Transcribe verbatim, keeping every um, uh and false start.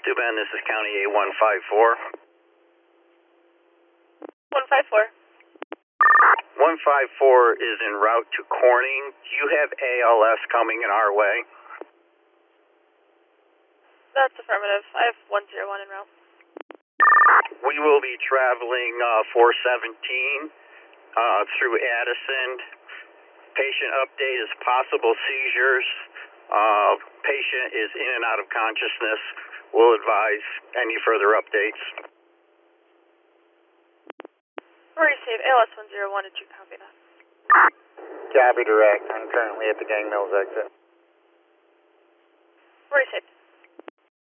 Stu Ben, this is County A one five four. one five four. one five four is en route to Corning. Do you have A L S coming in our way? That's affirmative. I have one zero one en route. We will be traveling uh, four seventeen uh, through Addison. Patient update is possible seizures. Uh, patient is in and out of consciousness. We'll advise any further updates. Receive A L S one zero one. Did you copy that? Copy direct. I'm currently at the Gang Mills exit. Receive.